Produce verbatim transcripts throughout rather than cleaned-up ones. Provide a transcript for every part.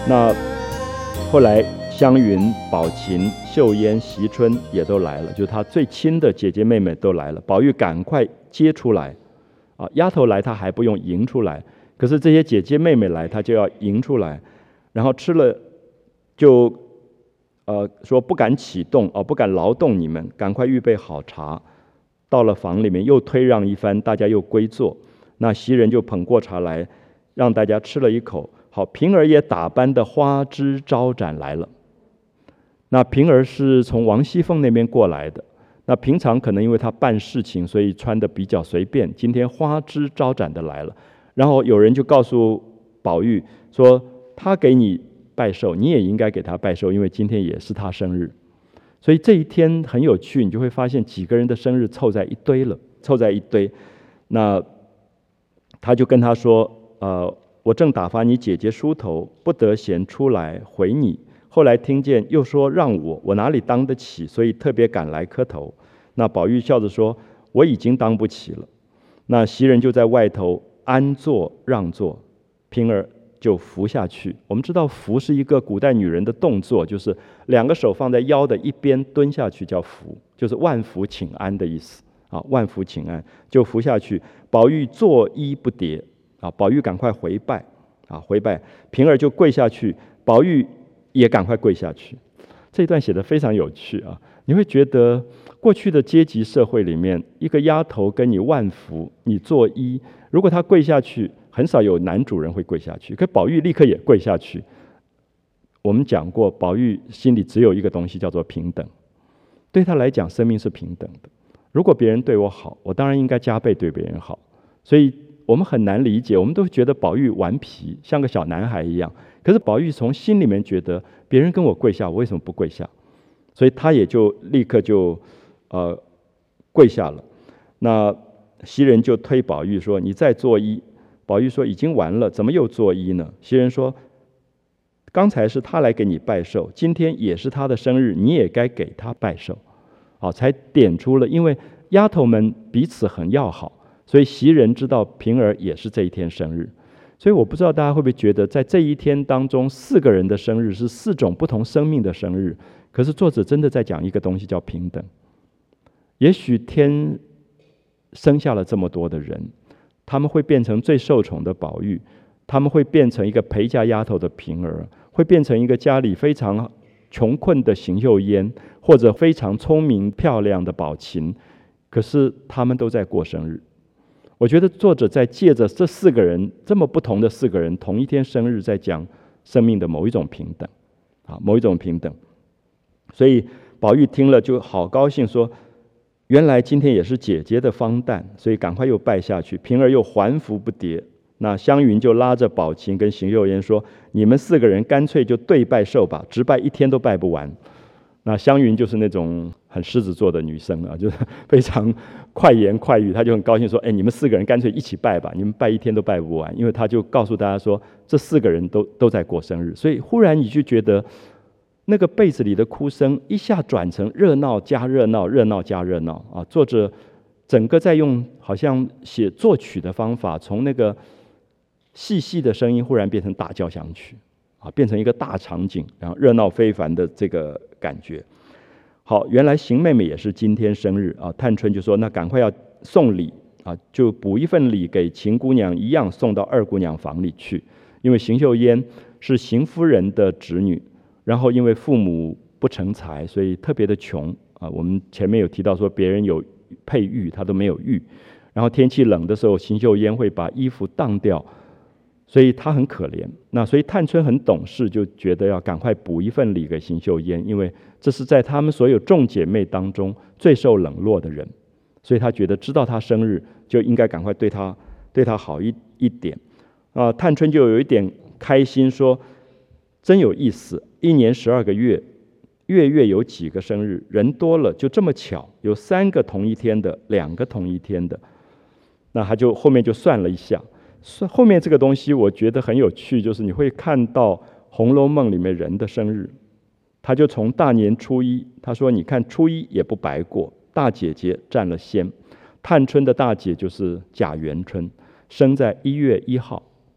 那后来湘云、宝琴、秀烟、惜春也都来了，就是他最亲的姐姐妹妹都来了。宝玉赶快接出来啊，丫头来他还不用迎出来，可是这些姐姐妹妹来他就要迎出来，然后吃了就呃说不敢启动哦，不敢劳动你们，赶快预备好茶。到了房里面又推让一番，大家又归坐。那袭人就捧过茶来，让大家吃了一口。好，平儿也打扮的花枝招展来了。那平儿是从王熙凤那边过来的，那平常可能因为她办事情，所以穿的比较随便，今天花枝招展的来了。然后有人就告诉宝玉说，他给你拜寿，你也应该给他拜寿，因为今天也是他生日。所以这一天很有趣，你就会发现几个人的生日凑在一堆了，凑在一堆。那他就跟他说，呃，我正打发你姐姐梳头，不得闲出来回你。后来听见又说让我，我哪里当得起，所以特别赶来磕头。那宝玉笑着说，我已经当不起了。那袭人就在外头安坐让座，平儿就伏下去。我们知道伏是一个古代女人的动作，就是两个手放在腰的一边蹲下去叫伏，就是万福请安的意思啊，万福请安就伏下去。宝玉坐衣不迭啊，宝玉赶快回拜啊，回拜。平儿就跪下去，宝玉也赶快跪下去。这一段写得非常有趣啊，你会觉得过去的阶级社会里面，一个丫头跟你万福，你作揖，如果她跪下去，很少有男主人会跪下去，可宝玉立刻也跪下去。我们讲过，宝玉心里只有一个东西叫做平等，对他来讲，生命是平等的。如果别人对我好，我当然应该加倍对别人好。所以我们很难理解，我们都觉得宝玉顽皮，像个小男孩一样。可是宝玉从心里面觉得，别人跟我跪下，我为什么不跪下？所以他也就立刻就呃跪下了。那袭人就推宝玉说：“你再作揖。”宝玉说：“已经完了，怎么又作揖呢？”袭人说：“刚才是他来给你拜寿，今天也是他的生日，你也该给他拜寿。”好，才点出了，因为丫头们彼此很要好，所以袭人知道平儿也是这一天生日。所以我不知道大家会不会觉得，在这一天当中，四个人的生日是四种不同生命的生日，可是作者真的在讲一个东西叫平等。也许天生下了这么多的人，他们会变成最受宠的宝玉，他们会变成一个陪嫁丫头的平儿，会变成一个家里非常穷困的邢岫烟，或者非常聪明漂亮的宝琴，可是他们都在过生日。我觉得作者在借着这四个人这么不同的四个人同一天生日，在讲生命的某一种平等啊，某一种平等。所以宝玉听了就好高兴，说原来今天也是姐姐的芳诞，所以赶快又拜下去。平儿又还服不迭。那湘云就拉着宝琴跟邢岫烟说：“你们四个人干脆就对拜寿吧，直拜一天都拜不完。”那湘云就是那种很狮子座的女生啊，就是非常快言快语，她就很高兴说：“哎，你们四个人干脆一起拜吧，你们拜一天都拜不完。”因为她就告诉大家说，这四个人都都在过生日，所以忽然你就觉得那个被子里的哭声一下转成热闹加热闹，热闹加热闹啊！作者整个在用好像写作曲的方法，从那个细细的声音忽然变成大交响曲啊，变成一个大场景，然后热闹非凡的这个感觉。好，原来邢妹妹也是今天生日啊，探春就说：“那赶快要送礼啊，就补一份礼给秦姑娘，一样送到二姑娘房里去。因为邢岫烟是邢夫人的侄女，然后因为父母不成才，所以特别的穷啊。我们前面有提到说，别人有佩玉，她都没有玉。然后天气冷的时候，邢岫烟会把衣服当掉。”所以他很可怜，那所以探春很懂事，就觉得要赶快补一份礼给邢岫烟，因为这是在她们所有众姐妹当中最受冷落的人，所以她觉得知道她生日就应该赶快对她对她好一一点啊。探春就有一点开心，说真有意思，一年十二个月，月月有几个生日，人多了就这么巧，有三个同一天的，两个同一天的。那他就后面就算了一下。后面这个东西我觉得很有趣，就是你会看到《红楼梦》里面人的生日，他就从大年初一，他说你看初一也不白过，大姐姐占了先。探春的大姐就是贾元春，生在一月一号，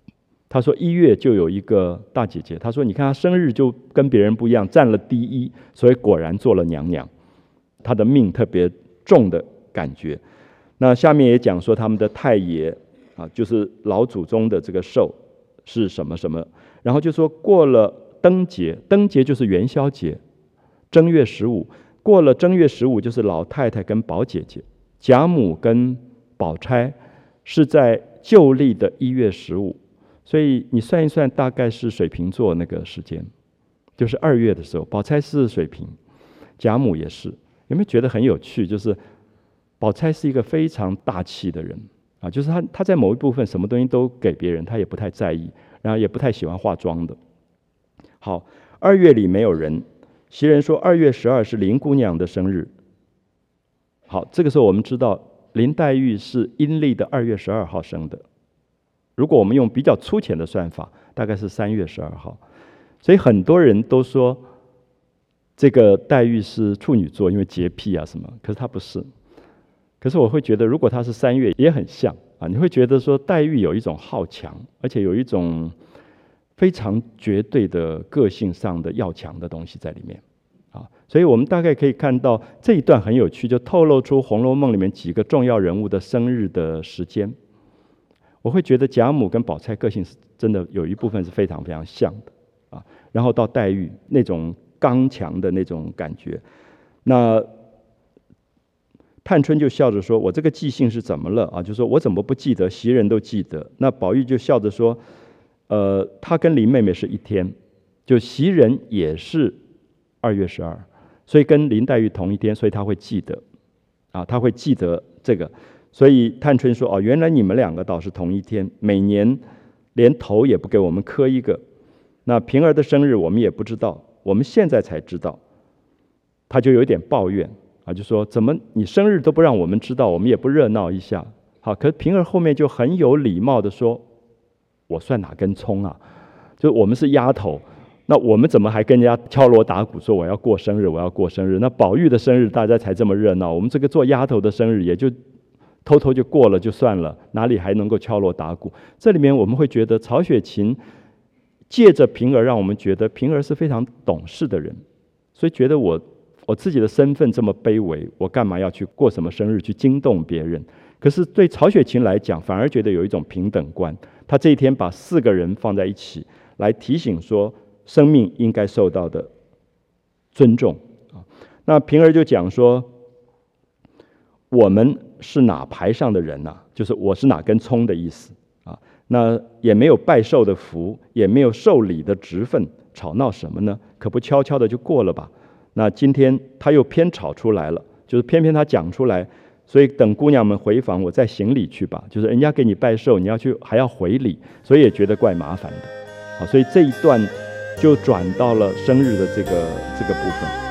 他说一月就有一个大姐姐，他说你看她生日就跟别人不一样，占了第一，所以果然做了娘娘，她的命特别重的感觉。那下面也讲说他们的太爷啊，就是老祖宗的这个寿是什么什么，然后就说过了灯节，灯节就是元宵节，正月十五，过了正月十五就是老太太跟宝姐姐，贾母跟宝钗是在旧历的一月十五。所以你算一算，大概是水瓶座那个时间，就是二月的时候。宝钗是水瓶，贾母也是。有没有觉得很有趣？就是宝钗是一个非常大气的人啊，就是她她在某一部分什么东西都给别人，她也不太在意，然后也不太喜欢化妆的。好，二月里没有人。袭人说二月十二是林姑娘的生日。好，这个时候我们知道林黛玉是阴历的二月十二号生的。如果我们用比较粗浅的算法，大概是三月十二号，所以很多人都说这个黛玉是处女座，因为洁癖啊什么，可是她不是。可是我会觉得，如果她是三月，也很像啊。你会觉得说黛玉有一种好强，而且有一种非常绝对的个性上的要强的东西在里面啊。所以我们大概可以看到这一段很有趣，就透露出《红楼梦》里面几个重要人物的生日的时间。我会觉得贾母跟宝钗个性是真的有一部分是非常非常像的啊，然后到黛玉那种刚强的那种感觉，那探春就笑着说：“我这个记性是怎么了啊？就说我怎么不记得，袭人都记得。”那宝玉就笑着说：“呃，他跟林妹妹是一天，就袭人也是二月十二，所以跟林黛玉同一天，所以他会记得啊，他会记得这个。”所以探春说：“哦，原来你们两个倒是同一天，每年连头也不给我们磕一个。那平儿的生日我们也不知道，我们现在才知道。”他就有点抱怨啊，就说：“怎么你生日都不让我们知道，我们也不热闹一下？”好，可是平儿后面就很有礼貌的说：“我算哪根葱啊？就我们是丫头，那我们怎么还跟人家敲锣打鼓说我要过生日，我要过生日？那宝玉的生日大家才这么热闹，我们这个做丫头的生日也就偷偷就过了就算了，哪里还能够敲锣打鼓？”这里面我们会觉得曹雪芹借着平儿，让我们觉得平儿是非常懂事的人，所以觉得我我自己的身份这么卑微，我干嘛要去过什么生日去惊动别人？可是对曹雪芹来讲，反而觉得有一种平等观。他这一天把四个人放在一起，来提醒说生命应该受到的尊重啊。那平儿就讲说：“我们是哪排上的人啊？就是我是哪根葱的意思啊。那也没有拜寿的福，也没有受礼的职分，吵闹什么呢？可不悄悄的就过了吧？那今天他又偏吵出来了，就是偏偏他讲出来，所以等姑娘们回房，我再行礼去吧。就是人家给你拜寿，你要去还要回礼，所以也觉得怪麻烦的。好，所以这一段就转到了生日的这个这个部分。